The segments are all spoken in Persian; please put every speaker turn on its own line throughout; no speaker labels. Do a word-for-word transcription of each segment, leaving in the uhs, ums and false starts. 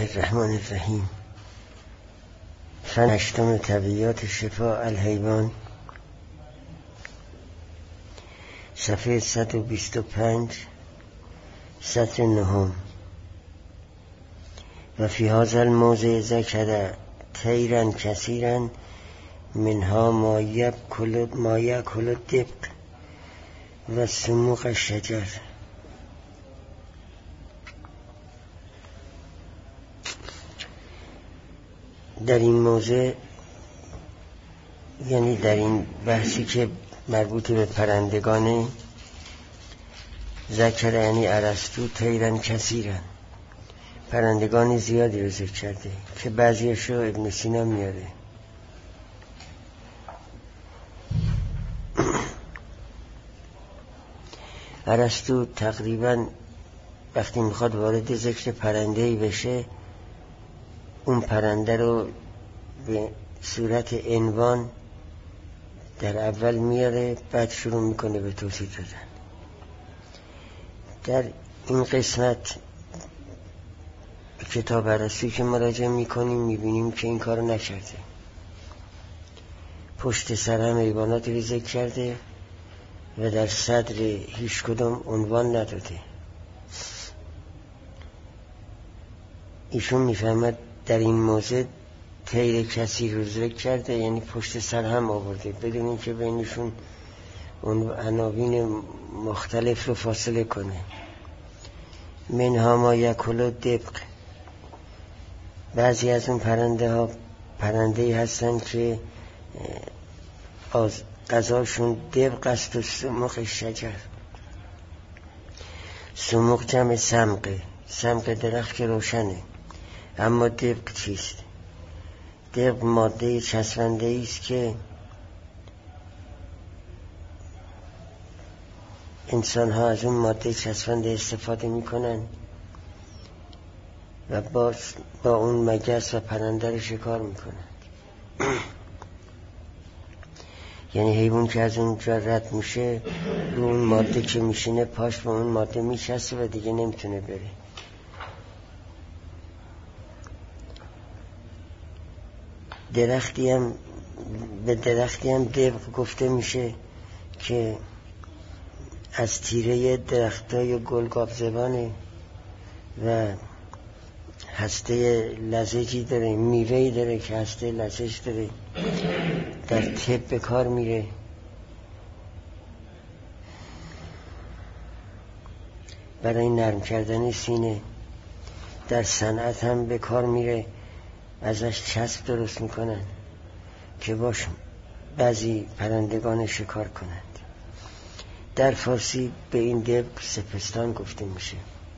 الرحمن الرحیم. فن هشتم طبیعیات شفاء الحیوان، صفحه صد و بیست و پنج، سطر نهم. و فی هذا الموضع ذکر طیرا کثیرا منها ما یأکل ما یأکل الدبق و سموق الشجر. در این موضع، یعنی در این بحثی که مربوط به پرندگانه، ذکر یعنی ارسطو طیرا کثیرا، پرندگان زیادی رو ذکر کرده که بعضیش رو ابن سینا میاره. ارسطو تقریبا وقتی میخواد وارد ذکر پرنده‌ای بشه، اون پرنده رو به صورت عنوان در اول میاره، بعد شروع میکنه به توصیف دادن. در این قسمت کتاب ارسطو که مراجعه میکنیم میبینیم که این کارو نکرده. پشت سر هم حیوانات رو ذکر کرده و در صدر هیچ کدوم عنوان نداده. ایشون میفهمد در این موضع طیر کثیر رو ذکر کرده، یعنی پشت سر هم آورده بدون اینکه بینشون اون عناوین مختلف رو فاصله کنه. منها ما یأکل الدبق، بعضی از اون پرنده ها پرنده‌ای هستن که غذاشون دبق است و سموق شجر. سموق جمع سمقه، سمق درخت که روشنه، اما دبق چیست؟ دبق ماده چسبنده است که انسان ها از اون ماده چسبنده استفاده میکنن و با, با اون مگس و پرنده رو شکار میکنن. یعنی حیوان که از اونجا رد میشه، رو اون ماده که میشینه پاش با اون ماده میچسبه و دیگه نمیتونه بره. درختی هم به درختی هم دبق گفته میشه که از تیره درختای گلگاب زبانه و هسته لزجی داره، میوهی داره که هسته لزج داره، در طب به کار میره. برای نرم کردن سینه، در صنعت هم به کار میره، ازش چسب درست میکنن که باش بعضی پرندگان شکار کنند. در فارسی به این دبق سپستان گفته میشه.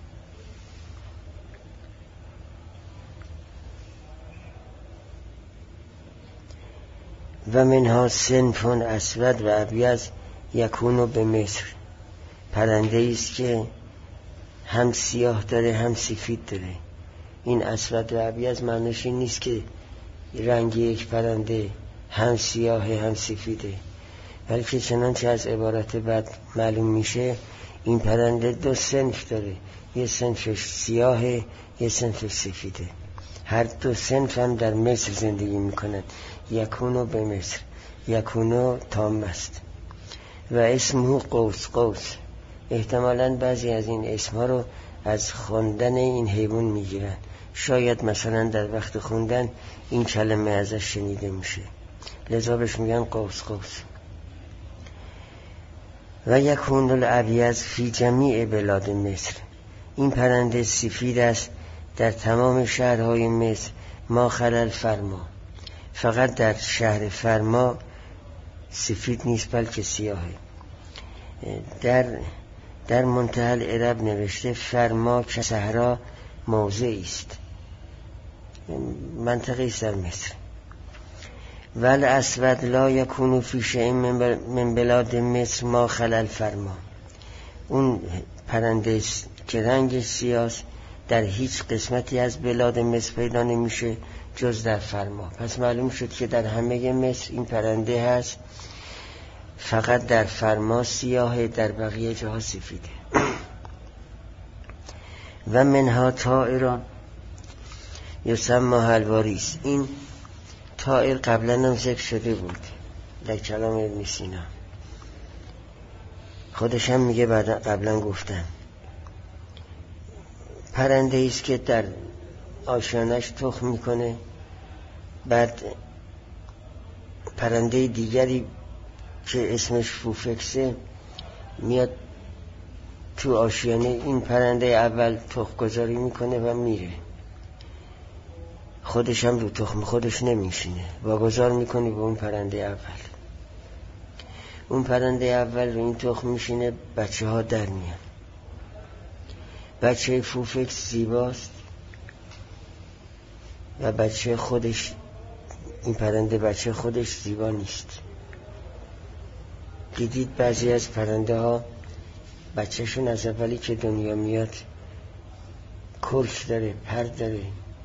و منها صنف اسود و ابیض یکونو به مصر، پرنده است که هم سیاه داره هم سفید داره. این اسود و ابیض معنیش این نیست که رنگ یک پرنده هم سیاه هم سفیده، بلکه چنانچه از عبارت بعد معلوم میشه این پرنده دو صنف داره، یه صنفش سیاهه یه صنفش سفیده. هر دو صنف هم در مصر زندگی میکنن. یکونو به مصر، یکونو تام است. و اسمه قوس، قوس احتمالاً بعضی از این اسمها رو از خوندن این حیوان میگیرن، شاید مثلا در وقت خوندن این کلمه ازش شنیده میشه، لذا بهش میگن قوس قوس. و یکون الابیض فی جمیع بلاد مصر، این پرنده سفید است در تمام شهرهای مصر، ما خلل فرما، فقط در شهر فرما سفید نیست بلکه سیاهه. در در منتهى العرب نوشته فرما که صحرا موضعی است، منطقه است در مصر. ول اسود لا یکونو فی شیء من بلاد مصر ما خلل فرما، اون پرنده که رنگ سیاه در هیچ قسمتی از بلاد مصر پیدا نمیشه جز در فرما. پس معلوم شد که در همه مصر این پرنده هست، فقط در فرما سیاهه، در بقیه جاها سفیده. و منها طائران، یسمى حلواریس. این طائر قبلا هم ذکر شده بود در کلام ابن سینا، خودش هم میگه بعد قبلا گفتم. پرنده ایست که در آشیانش تخم میکنه، بعد پرنده دیگری که اسمش فوفکسه میاد تو آشیانه این پرنده اول تخم گذاری میکنه و میره. خودش هم رو تخم خودش نمیشینه، واگذار میکنه به اون پرنده اول. اون پرنده اول رو این تخم میشینه، بچه ها در میان. بچه فوفکس زیباست و بچه خودش، این پرنده بچه خودش زیبا نیست. دیدید بعضی از پرنده ها بچهشون از اولی که دنیا میاد کلک داره، پر داره،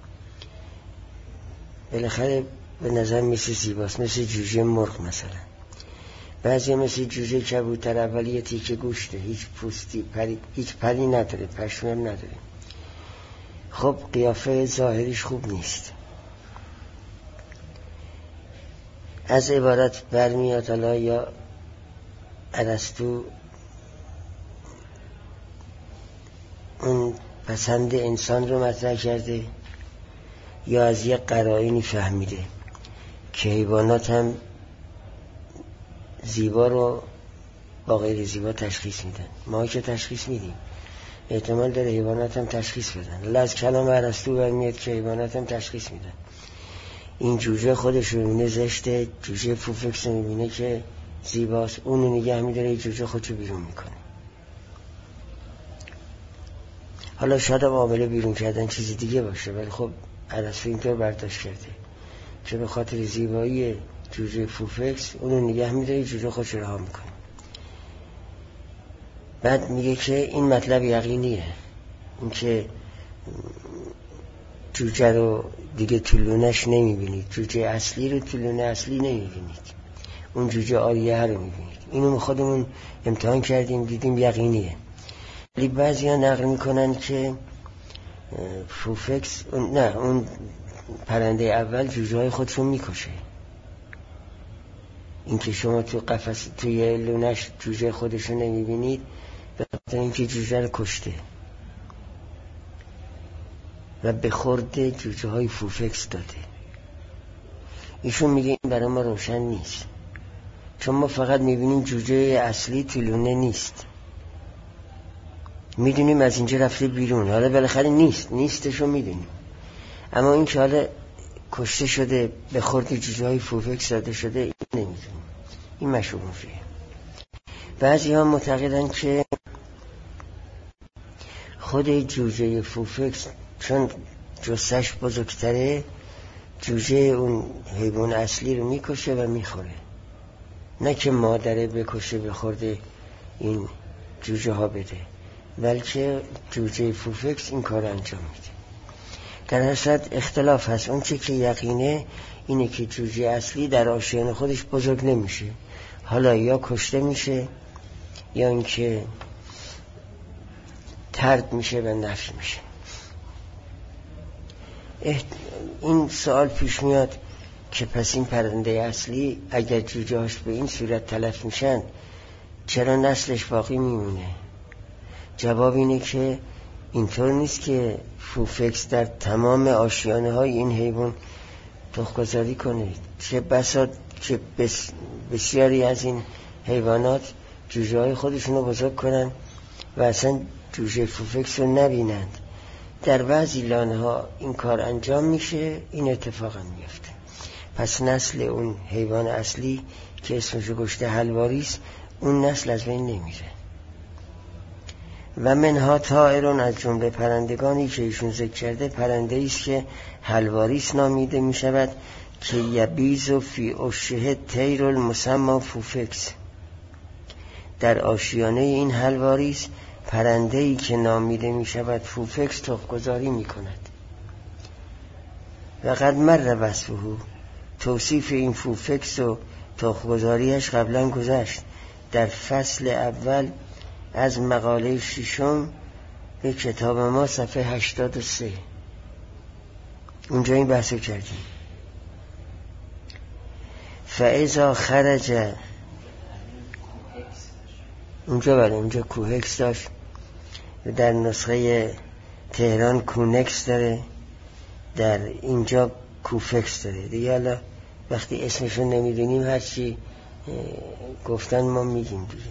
بالاخره به نظر مثل زیباست، مثل جوجه مرغ مثلا. بعضی مثل جوجه کبوتر، اولی یه تیکه گوشته، هیچ پوستی، پری، هیچ پری نداره، پشمم نداره. خب قیافه ظاهریش خوب نیست. از عبارت برمیاد حالا یا ارسطو اون پسند انسان رو مطرح کرده یا از یک قرائنی فهمیده که حیوانات هم زیبا رو با غیر زیبا تشخیص میدن. ما که تشخیص میدیم، احتمال داره حیوانات هم تشخیص بدن. ولی از کلام ارسطو برمیاد که حیوانات هم تشخیص میدن. این جوجه خودش رو میبینه زشته، جوجه فوفکس رو میبینه که زیباست، اونو نگه میداره، جوجه خودشو بیرون میکنه. حالا شاید معامله بیرون کردن چیزی دیگه باشه، ولی خب ارسطو اینطور برداشت کرده که به خاطر زیبایی جوجه فوفکس اونو نگه میداره، جوجه خودشو رها میکنه. بعد میگه که این مطلب یقینیه، این که جوجه رو دیگه طولونش نمیبینید، جوجه اصلی رو طولونه اصلی نمیبینید، اون جوجه آریه رو میبینید. اینو خودمون امتحان کردیم دیدیم یقینیه. ولی بعضی ها نقل میکنن که فوفکس نه، اون پرنده اول جوجه های خودشون میکشه. این که شما تو قفس توی لونش جوجه خودشون نمیبینید به خاطر اینکه جوجه رو کشته و به خورد جوجه های فوفکس داده. ایشون میگه این برای ما روشن نیست، چون ما فقط میبینیم جوجه اصلی طولونه نیست، میدونیم از اینجا رفته بیرون، حالا بالاخره نیست، نیستشو میدونیم، اما این که حالا کشته شده به خورد جوجه های فوفکس داده شده این نمیدونیم. این مشهوره. بعضی ها معتقدن که خود جوجه فوفکس چون جثه‌اش بزرگتره، جوجه اون حیوان اصلی رو میکشه و میخوره، نه که مادره بکشه به خورد این جوجه ها بده، بلکه جوجه فوفکس این کار انجام میده. در اصل اختلاف هست. اون چی که یقینه اینه که جوجه اصلی در آشیان خودش بزرگ نمیشه، حالا یا کشته میشه یا اینکه طرد میشه و نفی میشه. این سوال پیش میاد که پس این پرنده اصلی اگر جوجه هاش به این صورت تلف میشن چرا نسلش باقی میمونه؟ جواب اینه که اینطور نیست که فوفکس در تمام آشیانه های این حیوان تخم‌گذاری کنه. چه بسا که بس بسیاری از این حیوانات جوجه های خودشون رو بزرگ کنن و اصلا جوجه فوفکس رو نبینند. در بعضی لانه ها این کار انجام میشه، این اتفاقا میفته. پس نسل اون حیوان اصلی که اسمشو گشته حلواریس، اون نسل از بین نمیره. و منها طائرون، از جمله پرندگانی که ایشون ذکر کرده پرنده ایست که حلواریس نامیده می شود که یبیز فی عشه طیر المسمى فوفکس. در آشیانه این حلواریس پرنده ای که نامیده می شود فوفکس تخم‌گذاری می کند. و قد مر وصفه، توصیف این فوفکس و تخم‌گذاریش قبلا گذشت در فصل اول از مقاله ششم به کتاب ما صفحه هشتاد و سه. اونجا این بحثو کردیم. فاذا خرج، اونجا بله اونجا کوهکس داشت، در نسخه تهران کونکس داره، در اینجا کوفکس داره دیگه. حالا وقتی اسمشون نمیدونیم هرچی گفتن ما میگیم دیگه.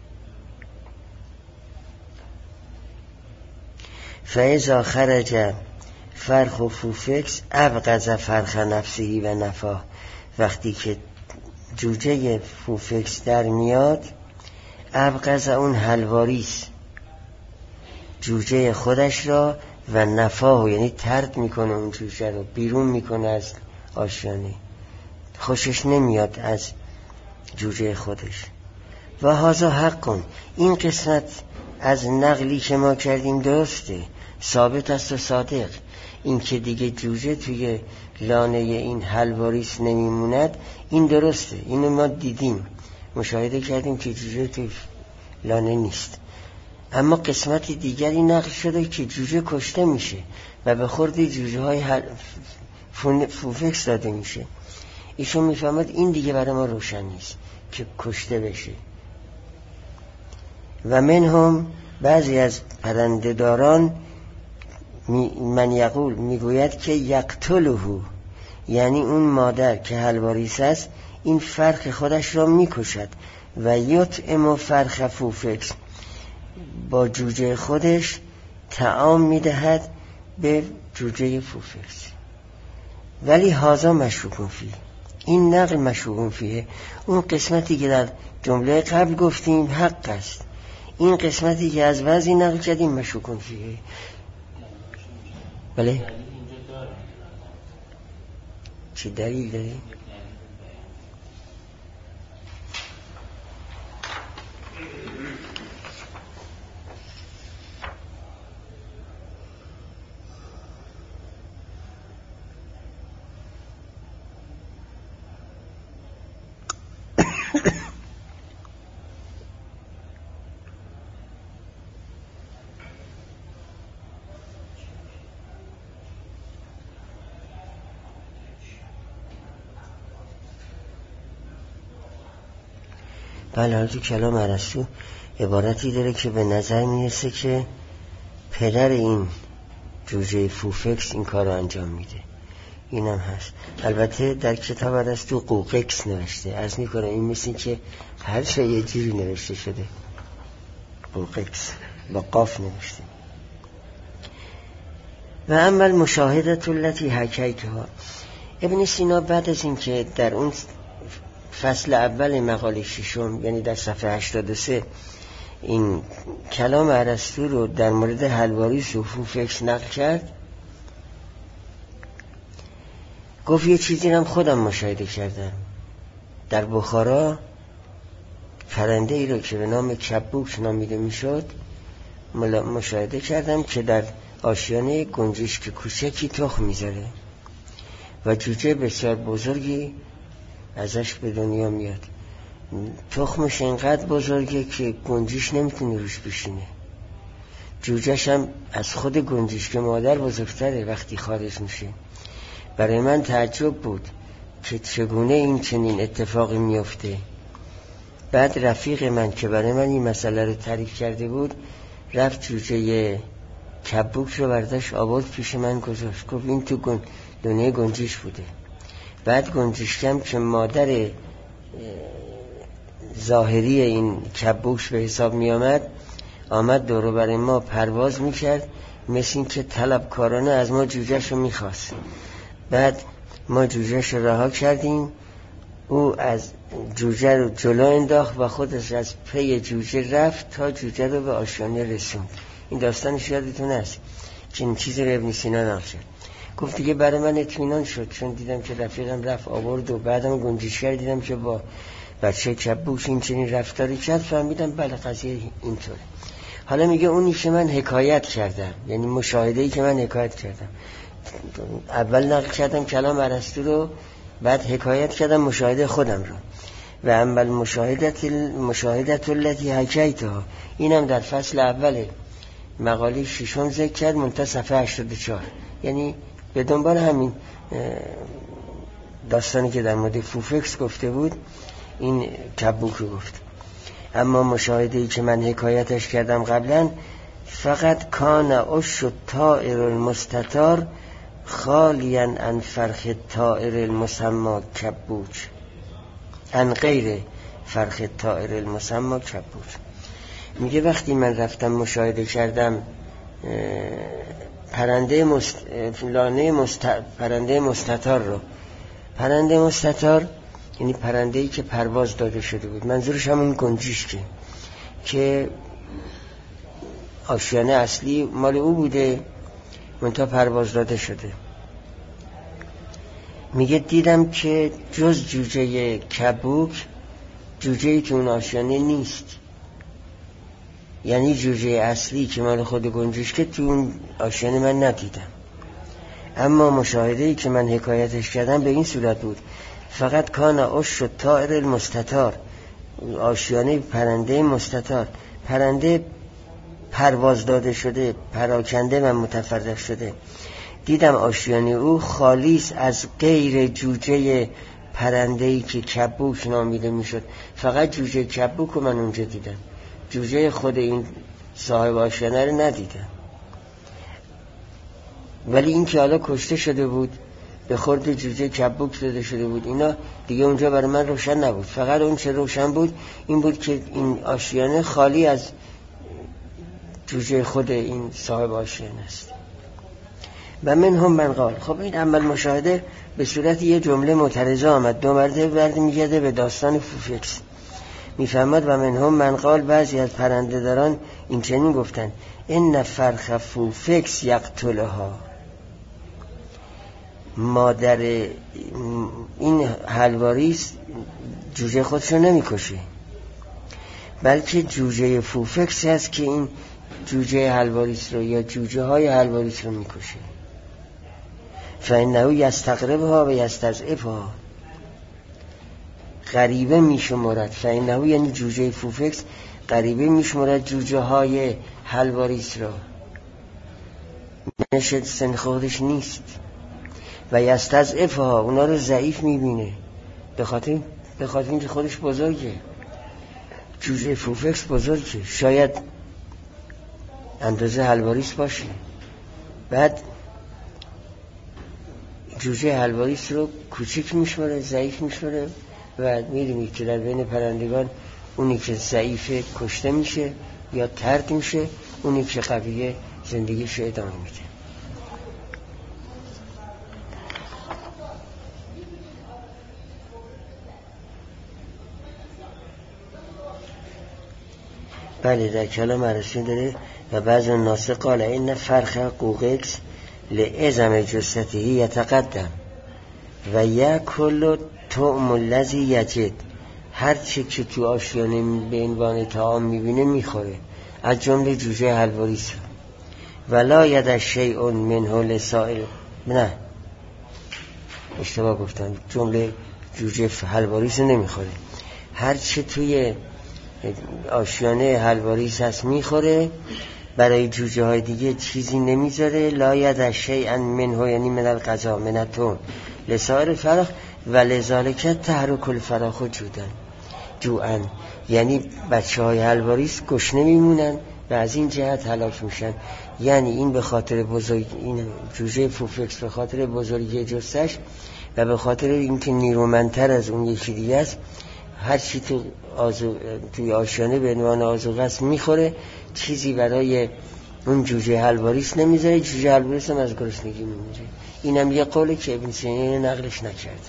فاذا خرج فرخ و فوفکس ابغض فرخ نفسهی و نفاه، وقتی که جوجه فوفکس در میاد ابغض اون حلواریس جوجه خودش را و نفاه، یعنی طرد میکنه اون جوجه رو، بیرون میکنه از آشیانه، خوشش نمیاد از جوجه خودش. و هذا حق، این قسمت از نقلی که ما کردیم درسته، ثابت است و صادق. این که دیگه جوجه توی لانه این حلواریس نمیموند این درسته، اینو ما دیدیم مشاهده کردیم که جوجه توی لانه نیست. اما قسمت دیگری نقل شده که جوجه کشته میشه و به خورد جوجه های حل... فوفکس داده میشه. ایشون میفهمد این دیگه برای ما روشن نیست که کشته بشه. و من هم بعضی از پرنده‌داران من یقول میگوید که یقتله، یعنی اون مادر که حلواریس است این فرخ خودش را میکشد و یطعم فرخ فوفکس، با جوجه خودش طعام میدهد به جوجه فوفکس. ولی هازا مشکوک فیه، این نقل مشکوک فیه. اون قسمتی که در جمله قبل گفتیم حق است، این قسمتی که از بعضی نقل کردیم مشکوک فیه. بله چی دلیل داریم؟ بله، حالا تو کلام ارسطو عبارتی داره که به نظر میرسه که پدر این جوجه فوفکس این کار رو انجام میده. اینم هست. البته در کتاب ارسطو قوقکس نوشته، عرض میکنه این مثل که هر شای یه جوری نوشته شده، قوقکس با قاف نوشته. و اما المشاهدة التي حکیتها، ابن سینا بعد از این که در اون فصل اول مقاله ششم، یعنی در صفحه هشتاد و سه، این کلام ارسطو رو در مورد حلواریس و فوفکس نقل کرد، گفت یه چیزی هم خودم مشاهده کردم. در بخارا پرنده ای رو که به نام کبوک نامیده میشد مشاهده کردم که در آشیانه گنجشک کوچکی تخم میذاره و جوجه بسیار بزرگی ازش به دنیا میاد. تخمش اینقدر بزرگه که گنجش نمیتونه روش بشینه. جوجهش هم از خود گنجش که مادر بزرگتره وقتی خارج میشه. برای من تعجب بود که چگونه این چنین اتفاقی میفته. بعد رفیق من که برای من این مسئله رو تعریف کرده بود رفت جوجه کبوک رو برداشت آورد پیش من گذاشت، گفت این تو گن... دنیا گنجش بوده. بعد گنجشکم که مادر ظاهری این کبوش به حساب می آمد آمد دورو برای ما پرواز می کرد، مثل این که طلبکارانه از ما جوجهش رو می خواست. بعد ما جوجهش رو رها کردیم، او از جوجه رو جلو انداخت و خودش از پی جوجه رفت تا جوجه رو به آشیانه رسوند. این داستانش یادتون است که این چیزی رو ابن سینا نقل کرد. گفت دیگه برای من اطمینان شد، چون دیدم که رفیقم رفت آورد و بعدم گنجشگر دیدم که با بچه کبوش این چنین رفتاری کرد، فهمیدم بله قضیه اینطوره. حالا میگه اونی که من حکایت کردم، یعنی مشاهده‌ای که من حکایت کردم، اول نقل کردم کلام ارسطو رو، بعد حکایت کردم مشاهده خودم رو. و اما المشاهدت المشاهدت التي حکیتها، اینم در فصل اول مقاله ششم ذکر کرد منتهی صفحه هشتاد و چهار، یعنی به دنبال همین داستانی که در مورد فوفکس گفته بود این کبوک رو گفت. اما مشاهده‌ای که من حکایتش کردم قبلا، فقط کان عش الطائر المستتار خالیا عن فرخ الطائر المسمى کبوک، عن غیر فرخ الطائر المسمى کبوک. میگه وقتی من رفتم مشاهده کردم پرنده مست... لانه مست... پرنده مستتار رو، پرنده مستتار یعنی پرنده‌ای که پرواز داده شده بود، منظورش همون گنجشکه که آشیانه اصلی مال او بوده منتها پرواز داده شده. میگه دیدم که جز جوجه کبوک جوجه‌ای که اون آشیانه نیست، یعنی جوجه اصلی که مال خود گنجشکه تو اون آشیانه من ندیدم. اما مشاهده‌ای که من حکایتش کردم به این صورت بود، فقط کان عش الطائر المستتار، آشیانه پرنده مستتار، پرنده پرواز داده شده، پراکنده و متفرق شده. دیدم آشیانه او خالیس از غیر جوجه پرنده‌ای که کبوک نامیده میشد. فقط جوجه کبوک رو من اونجا دیدم، جوجه خود این صاحب آشیانه رو ندیدم. ولی این که حالا کشته شده بود، به خورد جوجه کبوک داده شده بود، اینا دیگه اونجا برای من روشن نبود. فقط اون چه روشن بود این بود که این آشیانه خالی از جوجه خود این صاحب آشیانه است. و من هم من قال. خب این اول مشاهده به صورت یه جمله معترضه آمد، دو مرده برد میگرده به داستان فوفکس. میفهمد و من هم من قال بعضی از پرنده داران این چنین گفتن ان فرخ فوفکس یقتلها، مادر این حلواریس جوجه خودشو نمیکشه، بلکه جوجه فوفکس هست که این جوجه حلواریس رو یا جوجه های حلواریس رو میکشه. فانه یستقربها و یستضعفها، غریبه میشمرد. فانه یعنی جوجه فوفکس غریبه میشمرد جوجه های حلواریس را، نشد سن خودش نیست. و یستضعفها، اونا رو ضعیف میبینه، به خاطر به خاطر اینکه خودش بزرگه، جوجه فوفکس بزرگه، شاید اندازه حلواریس باشه. بعد جوجه حلواریس رو کوچیک میشماره، ضعیف میشماره. و میدونید که در بین پرندگان اونی که ضعیفه کشته میشه یا طرد میشه، اونی که قویه زندگیش ادامه میده. بله در کلام عرصی داره و بعض الناس قال این فرخ قوقکس لعظم جثته یتقدم و یکل طعم الذی یجد، هر چی که تو آشیانه به عنوان طعام میبینه میخوره، از جمله جوجه حلواریس. ولا ید شیء منه لسائل، نه اشتباه گفتم، جمله جوجه حلواریس نمیخوره، هر چی توی آشیانه حلواریس هست میخوره، برای جوجه های دیگه چیزی نمیذاره. لا ید شیئا منه یعنی من الغذا من التون لسائر الفراخ و لذالک تحرک الفراخ جودن جوعن، یعنی بچه های حلواریس گشنه میمونن و از این جهت هلاک میشن. یعنی این به خاطر بزرگ این جوجه فوفکس به خاطر بزرگی جثه‌اش و به خاطر اینکه نیرومندتر از اون یکی دیگه است، هر چی تو آزو... توی آشیانه به عنوان آذوقه است میخوره، چیزی برای اون جوجه حلواریس نمیذاره، جوجه حلواریس هم از گرسنگی میمیره. اینم یه قوله که ابن سینا نقلش نکرده.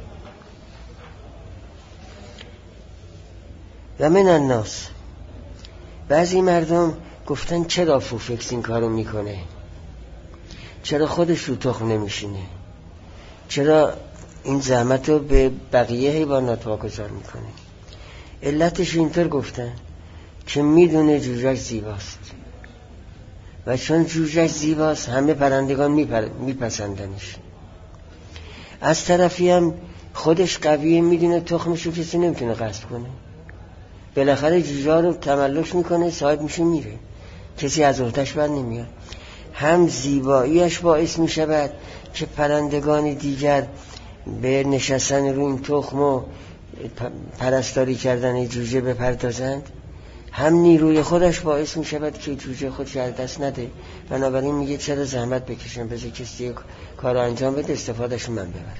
و من الناس، بعضی مردم گفتن چرا فوفکس این کارو میکنه، چرا خودش رو تخم نمیشینه، چرا این زحمت رو به بقیه حیوانات واگذار میکنه. علتش اینطور گفتن که میدونه جوجهش زیباست و چون جوجهش زیباست همه پرندگان میپر... میپسندنش. از طرفی هم خودش قویه، میدونه تخمشو کسی نمیتونه غصب کنه، بالاخره جوجه رو تملک میکنه، صاحب میشه میره، کسی از عهده‌اش بر نمیاد. هم زیباییش باعث میشود که پرندگان دیگر به نشستن رو این تخم و پرستاری کردن جوجه بپردازند، هم نیروی خودش باعث می شود که جوجه خودش از دست نده. بنابراین میگه چرا زحمت بکشم، بذار کسی کار انجام بده، استفادهشو من ببرم.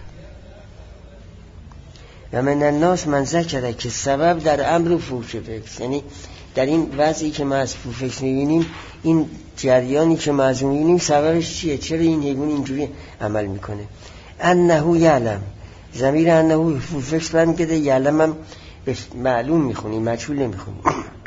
و من الناس من ذکره که سبب در امر فوفکس، یعنی در این وضعی که ما از فوفکس میبینیم، این جریانی که ما از میبینیم سببش چیه؟ چرا این حیوان اینجوری عمل میکنه؟ انه یعلم، ضمیر انه فوفکس برمیگرده، یعلم هم معلوم میخونیم، مجهول نمیخونیم.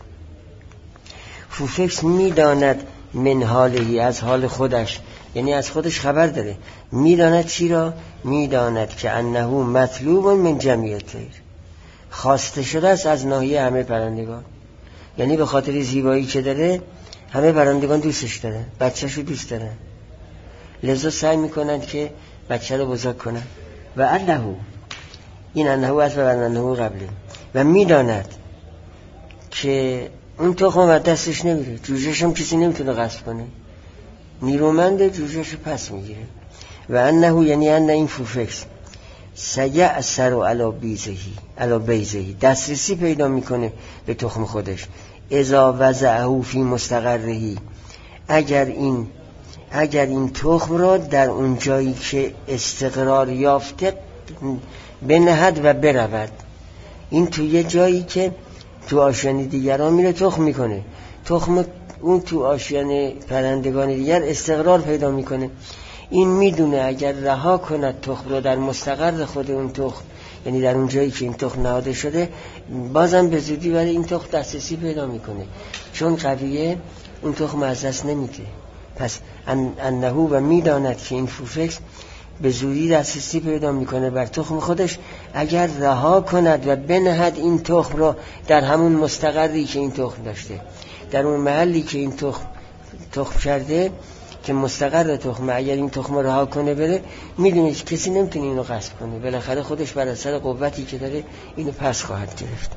فوفکس میداند من حالهی، از حال خودش، یعنی از خودش خبر داره. میداند چی را؟ میداند که انه مطلوب من جمعیت طیر، خواسته شده است از ناحیه همه پرندگان. یعنی به خاطر زیبایی که داره همه پرندگان دوستش دارن، بچه‌شو دوست دارن، لذا سعی میکنند که بچه رو بزرگ کنن. و انه، این انه از و انه قبله. و میداند که اون تخم از دستش نمیره، جوجهش هم کسی نمیتونه غصب کنه، نیرومند، جوجهش پس میگیره. و انه یعنی انه این فوفکس سیأثر علی بیزهی، علی بیزهی دسترسی پیدا میکنه به تخم خودش. اذا وضعه فی مستقرهی، اگر این اگر این تخم را در اون جایی که استقرار یافته بنهد و برود. این تو یه جایی که تو آشیانه دیگران میره تخم میکنه، تخم اون تو آشیانه پرندگان دیگر استقرار پیدا میکنه. این میدونه اگر رها کند تخم رو در مستقر خود اون تخم، یعنی در اون جایی که این تخم نهاده شده، بازم به زودی برای این تخم دسترسی پیدا میکنه، چون قویه اون تخم از دست نمیده. پس انه و میداند که این فوفکس به زودی دسترسی پیدا میکنه بر تخم خودش اگر رها کند و بنهد این تخم رو در همون مستقری که این تخم داشته، در اون محلی که این تخم تخم کرده که مستقر تخمه. اگر این تخم رها کنه بره، میدونه کسی نمیتونه اینو غصب کنه، بالاخره خودش بر اثر قوتی که داره اینو پس خواهد گرفت.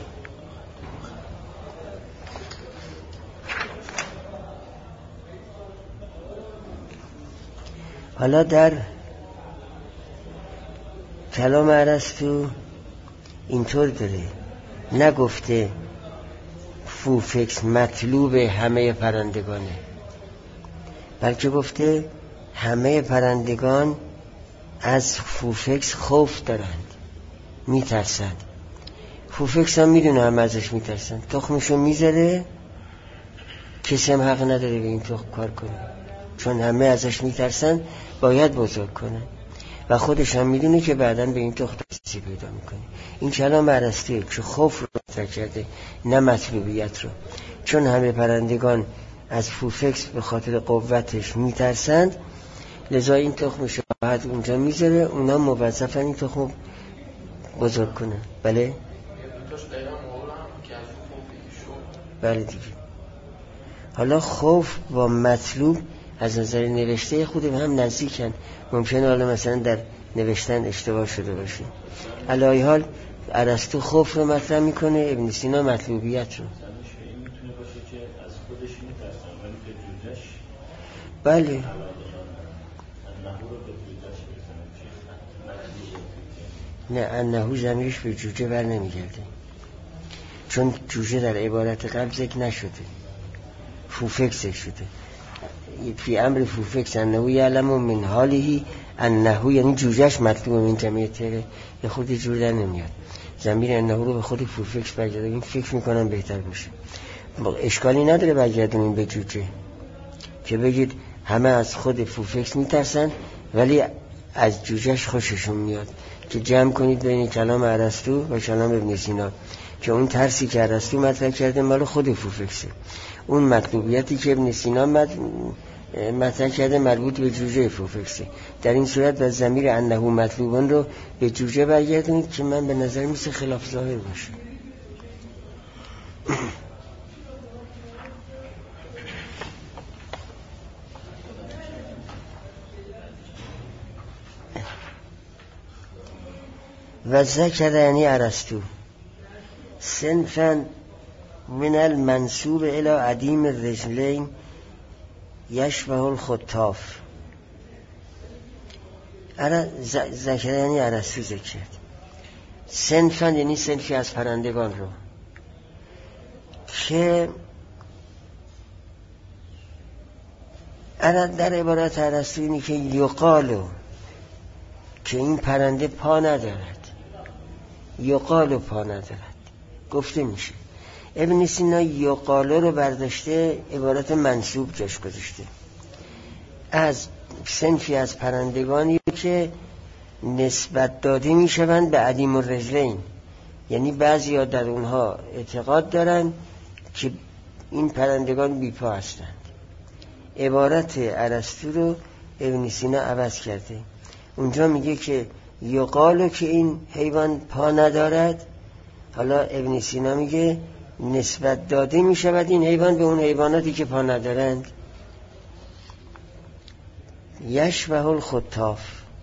حالا در کلام ارسطو اینطور داره، نگفته فوفکس مطلوب همه پرندگانه، بلکه گفته همه پرندگان از فوفکس خوف دارند، میترسند. فوفکس هم میدونه هم ازش میترسند، تخمشو میذاره، کسی هم حق نداره به این تخم کار کنه، چون همه ازش میترسند، باید بزرگ کنن و خودش هم میدونه که بعداً به این تخم دستی پیدا میکنه. این کلام ارسطو که خوف رو مطرح کرده، نه مطلوبیت رو. چون همه پرندگان از فوفکس به خاطر قوتش میترسند، لذا این تخم شباهت اونجا میذاره، اونا موظفن این تخم بزرگ کنن. بله؟ بله دیگه. حالا خوف با مطلوب از نظر نوشته خود به هم نزدیکن، ممکنه حالا مثلا در نوشتن اشتباه شده باشه. علی حال ارسطو خوف رو مطرح میکنه، ابن سینا مطلوبیت رو. بله. نه، انهو ضمیرش به جوجه بر نمیگرده، چون جوجه در عبارت قبل ذکر نشده، فوفکس شده. فی امر فوفکس انهو یعلم من حالهی، انهو یعنی جوجهش مطلوب من جمعیت طیره، یه خودی جور در نمیاد. ضمیر انهو رو به خود فوفکس برگردونیم، فکر میکنم بهتر باشه. اشکالی نداره برگردونیم به جوجه که بگید همه از خود فوفکس میترسن ولی از جوجهش خوششون میاد، که جمع کنید بین کلام ارسطو و کلام ابن سینا، که اون ترسی که ارسطو مطرح کرده مال خود فوفکسه، اون مطلوبیتی که ابن سینا مطرح کرده مربوط به جوجه فوفکسه. در این صورت با ضمیر انه مطلوبان رو به جوجه برگردونید که من به نظر میسه خلاف ظاهر باشه. و ذکر یعنی ارسطو صنفاً من المنسوب الى عدیم الرجلین یشبه الخطاف، ذکر یعنی ارسطو ذکر کرد. صنفن یعنی صنفی از پرندگان رو که در عبارت ارسطو اینی که یقالو که این پرنده پا ندارد، یقالو پا ندارد گفته میشه. ابن سینا یقالو رو برداشته عبارت منصوب جاش گذاشته از صنفی از پرندگانی که نسبت داده میشوند به عدیم الرجلین، یعنی بعضی ها در اونها اعتقاد دارن که این پرندگان بی پا هستند. عبارت ارسطو رو ابن سینا عوض کرده، اونجا میگه که یقالو که این حیوان پا ندارد، حالا ابن سینا میگه نسبت داده میشود این حیوان به اون حیواناتی که پا ندارند. یشبه الخطاف،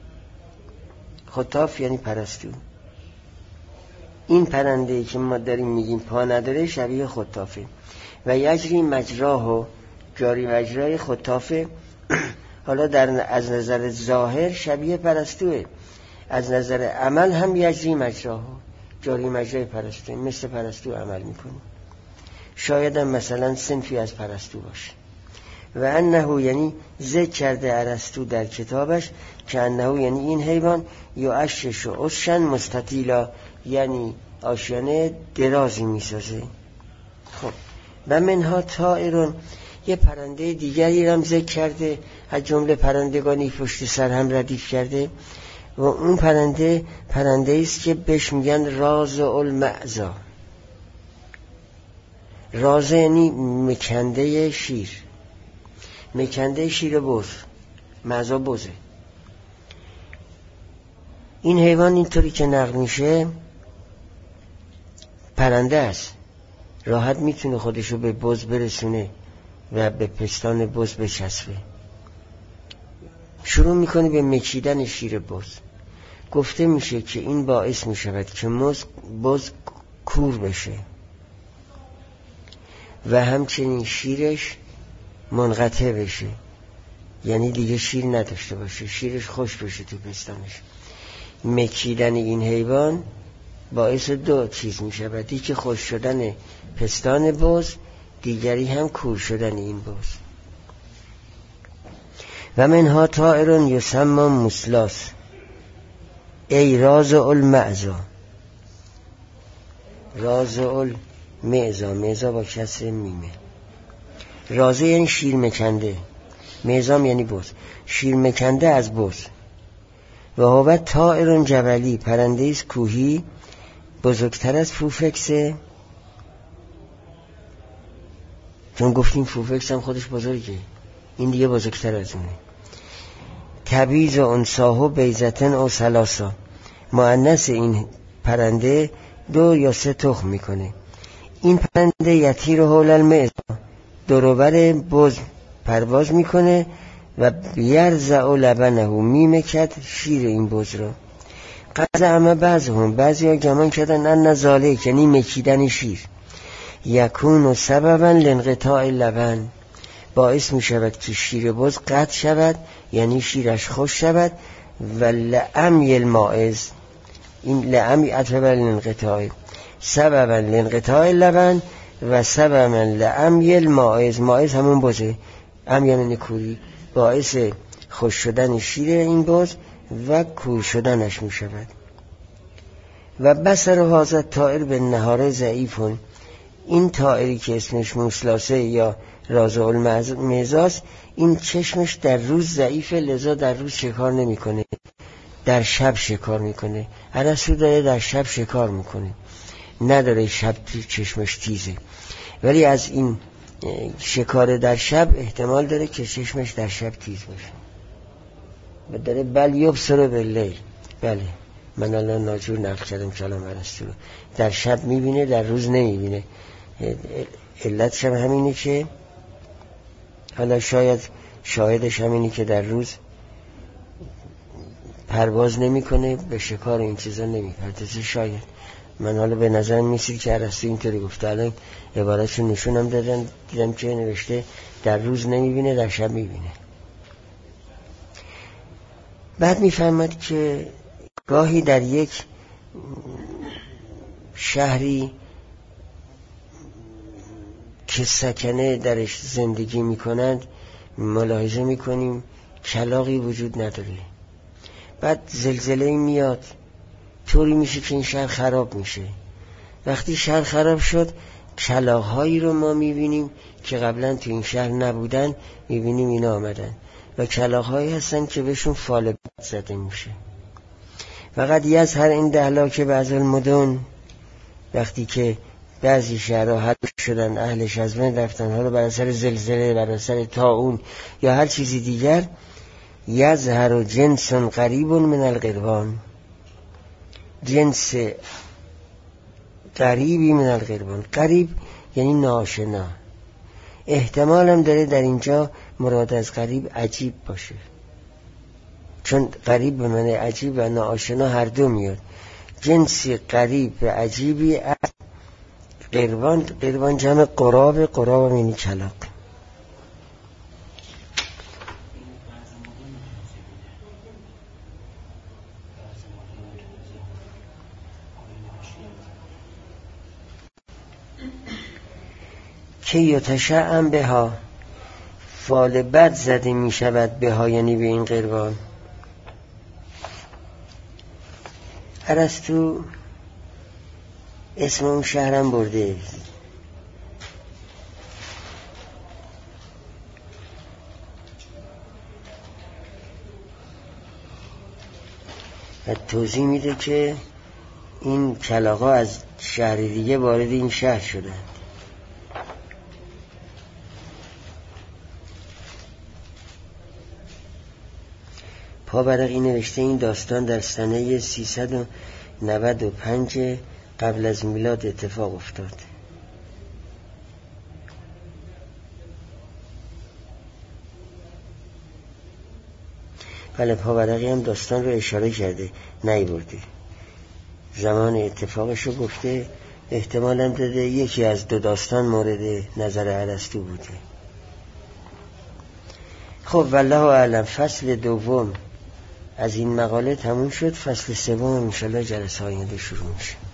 خطاف یعنی پرستو. این پرنده که ما داریم میگیم پا نداره شبیه خطافه. و یجری مجراه و جاری مجرای خطافه. حالا در از نظر ظاهر شبیه پرستوه، از نظر عمل هم یجری مجراه جاری مجرای پرستوه، مثل پرستو عمل میکنه. شاید هم مثلا صنفی از پرستو باشه. و انه یعنی ذکر کرده ارسطو در کتابش که انه یعنی این حیوان یا اشش و اشن مستطیلا، یعنی آشیانه درازی میسازه. خب و منها طائرون، یه پرنده دیگری هم ذکر کرده از جمله پرندگانی پشت سر هم ردیف کرده و اون پرنده پرنده است که بهش میگن راز المعزا. راز یعنی مکنده شیر، مکنده شیر بز، معزا بزه. این حیوان اینطوری که نقل میشه پرنده است، راحت میتونه خودشو به بز برسونه و به پستان بز بچسبه. شروع میکنه به مکیدن شیر بز. گفته میشه که این باعث میشود که بز کور بشه و همچنین شیرش منقطع بشه، یعنی دیگه شیر نداشته باشه، شیرش خوش بشه تو پستانش. مکیدن این حیوان باعث دو چیز می شود، یکی خوش شدن پستان بز، دیگری هم کور شدن این بز. و منها طائرون یسمى مسلاس ای راز المعزا، راز المعزا، معزا با کسر میمه. رازه یعنی شیر مکنده، معزام یعنی بز، شیر مکنده از بز. و هو طائر جبلی، پرنده است کوهی، بزرگتر از فوفکسه، چون گفتیم فوفکس هم خودش بزرگه، این دیگه بزرگتر از اونه. تبیز و انساهو بیزتن او سلاسا، مؤنث این پرنده دو یا سه تخم میکنه. این پرنده یطیر حول المعزا، دوروبر بز پرواز میکنه و بیرزع و لبنه، میمکد شیر این بز رو. قضا همه بعض هم بعضی ها گمان کردن ان نزاله یعنی مکیدن شیر یکون و سببا لانقطاع لبن، باعث می شود که شیر بز قطع شود، یعنی شیرش خوش شود. و لعمی الماعز، این لعمی عطفه بر لانقطاع، سببا لانقطاع لبن و سببا لعمی الماعز، ماعز همون بزه، امیان کوری، باعث خوش شدن شیر این بز و کور شدنش می شود. و بصر هذا طائر به نهار ضعیفون، این طائری که اسمش مسلاسه یا رازع المعزاست، این چشمش در روز ضعیفه، لذا در روز شکار نمی کنه، در شب شکار میکنه. ارسطو داره در شب شکار میکنه، نداره شب چشمش تیزه، ولی از این شکار در شب احتمال داره که چشمش در شب تیز باشه. و داره بل یبصر باللیل، بله من الان ناجور نقل کردم کلام ارسطو رو، در شب میبینه در روز نمیبینه. علتش هم همینه که حالا شاید شاهدش همینه که در روز پرواز نمیکنه، به شکار این چیزا نمیپردازه. شاید من حالا به نظر میسید که ارسطو اینطوری گفته. الان عبارتشو نشونم دادن، دیدم که نوشته در روز نمیبینه در شب میبینه. بعد میفهمد که گاهی در یک شهری که سکنه درش زندگی میکنند ملاحظه میکنیم کلاغی وجود نداره. بعد زلزله میاد، طوری میشه که این شهر خراب میشه. وقتی شهر خراب شد کلاغ‌هایی رو ما میبینیم که قبلا تو این شهر نبودن، میبینیم اینا آمدن و کلاغ‌هایی هستن که بهشون فال بد زده میشه. فقط یظهر این دهلا که بعض المدن، وقتی که بعضی شهرها حل شدن اهلش از بین رفتن، حالا بر اثر زلزله، بر اثر طاعون یا هر چیزی دیگر، یظهر جنس قریب من القربان، جنس قریبی من القربان. قریب یعنی ناآشنا. احتمال هم داره در اینجا مراد از قریب عجیب باشه، چون قریب به معنی عجیب و ناآشنا هر دو میاد. جنس قریب و عجیبی از قربان. قربان جمع قراب، قراب یعنی کلاغ. که یتشعم بها، فال بد زده می شود بها یعنی به این قربان. ارسطو اسم اون شهرم برده. و توضیح میده که این کلاغا از شهر دیگه وارد این شهر شدند. پابرقی نوشته این داستان در سنه سیصد و نود و پنج قبل از میلاد اتفاق افتاد. بله، پابرقی هم داستان رو اشاره کرده، نیورده، زمان اتفاقش رو گفته، احتمال هم داده یکی از دو داستان مورد نظر ارسطو بوده. خب والله اعلم. فصل دوم از این مقاله تموم شد. فصل سوم انشالله جلسه آینده شروع میشه.